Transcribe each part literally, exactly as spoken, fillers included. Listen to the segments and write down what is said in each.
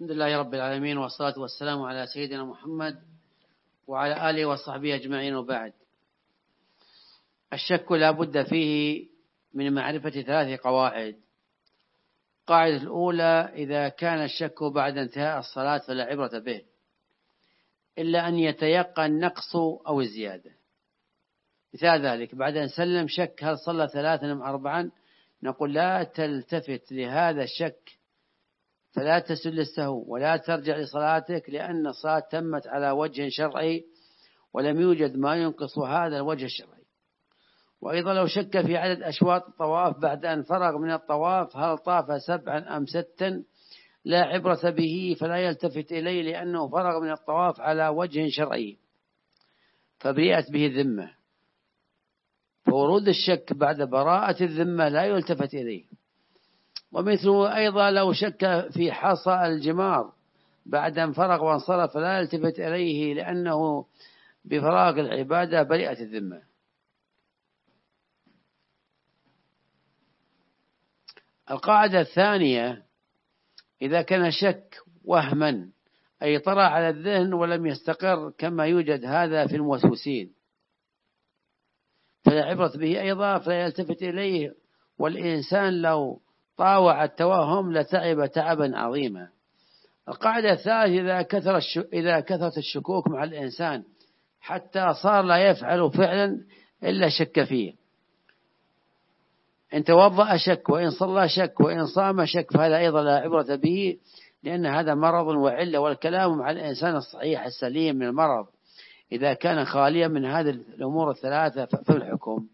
الحمد لله رب العالمين، والصلاة والسلام على سيدنا محمد وعلى آله وصحبه أجمعين، وبعد. الشك لا بد فيه من معرفة ثلاث قواعد. القاعدة الأولى: إذا كان الشك بعد انتهاء الصلاة فلا عبرة به إلا أن يتيقن نقص أو زيادة. مثال ذلك: بعد أن سلم شك هل صلى ثلاثا أم أربعا، نقول لا تلتفت لهذا الشك، فلا تسل السهو ولا ترجع لصلاتك، لأن الصلاة تمت على وجه شرعي ولم يوجد ما ينقص هذا الوجه الشرعي. وأيضا لو شك في عدد أشواط الطواف بعد أن فرغ من الطواف هل طاف سبعا أم ستا، لا عبرة به، فلا يلتفت إليه لأنه فرغ من الطواف على وجه شرعي فبرئت به الذمة. فورود الشك بعد براءة الذمة لا يلتفت إليه. ومثله أيضا لو شك في حصى الجمار بعد أن فرغ وانصرف فلا يلتفت إليه لأنه بفراغ العبادة برئت الذمة. القاعدة الثانية: إذا كان شك وهما أي طرأ على الذهن ولم يستقر، كما يوجد هذا في الموسوسين، فلا عبرة به أيضا، فلا يلتفت إليه. والإنسان لو طاوع التوهم لتعب تعبا عظيما. القاعدة الثالثة: إذا كثر إذا كثرت الشكوك مع الإنسان حتى صار لا يفعل فعلا إلا شك فيه، إن توضأ شك، وإن صلى شك، وإن صام شك، فهذا أيضا لا عبرة به، لأن هذا مرض وعلة. والكلام مع الإنسان الصحيح السليم من المرض إذا كان خاليا من هذه الأمور الثلاثة في الحكم.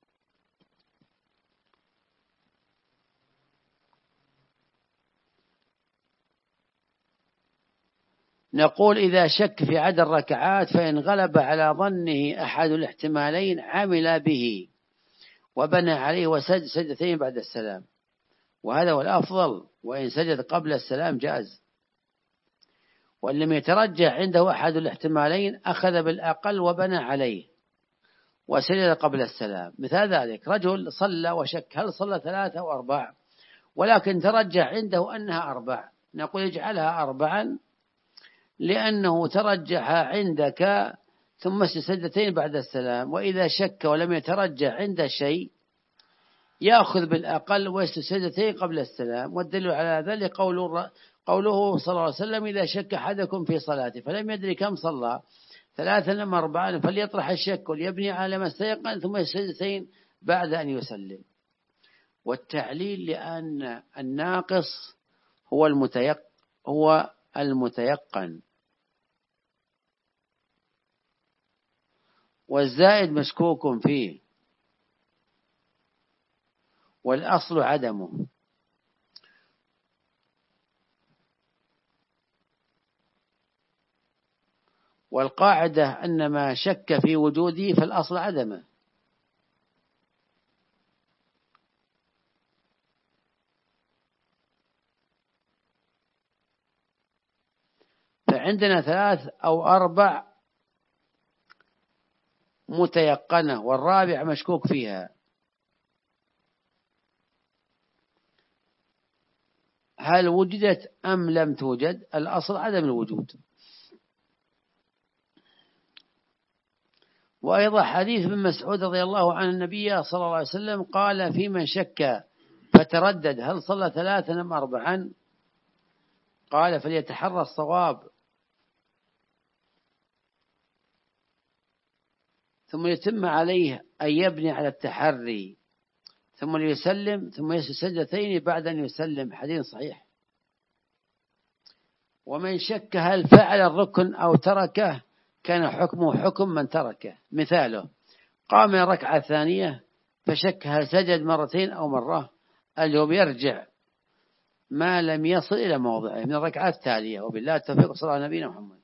نقول: إذا شك في عدد الركعات فإن غلب على ظنه أحد الاحتمالين عمل به وبنى عليه وسجد سجدتين بعد السلام، وهذا هو الأفضل، وإن سجد قبل السلام جاز. وإن لم يترجح عنده أحد الاحتمالين أخذ بالأقل وبنى عليه وسجد قبل السلام. مثال ذلك: رجل صلى وشك هل صلى ثلاثة أو أربع، ولكن ترجح عنده أنها أربع، نقول اجعلها أربعا لأنه ترجح عندك، ثم سجدتين بعد السلام. وإذا شك ولم يترجح عنده شيء يأخذ بالأقل ويسجد سجدتين قبل السلام. والدليل على ذلك قوله, قوله صلى الله عليه وسلم: إذا شك أحدكم في صلاته فلم يدري كم صلى ثلاثا أم أربعا فليطرح الشك وليبني على ما استيقن ثم السجدتين بعد أن يسلم. والتعليل: لأن الناقص هو المتيق هو المتيقن، والزائد مشكوك فيه، والأصل عدمه. والقاعدة أن ما شك في وجوده فالأصل عدمه. فعندنا ثلاث أو أربع متيقنة والرابع مشكوك فيها. هل وجدت أم لم توجد؟ الأصل عدم الوجود. وأيضا حديث ابن مسعود رضي الله عنه النبي صلى الله عليه وسلم قال: في من شك فتردد هل صلى ثلاثا أم أربعا، قال: فليتحرى الصواب ثم يتم عليه أن يبني على التحري ثم ليسلم ثم يسجد سجدتين بعد أن يسلم. حديث صحيح. ومن شك هل فعل الركن أو تركه كان حكمه حكم من تركه. مثاله: قام من الركعة الثانية فشك هل سجد مرتين أو مرة، اليوم يرجع ما لم يصل إلى موضعه من الركعة التالية. وبالله التوفيق، صلى الله على نبينا محمد.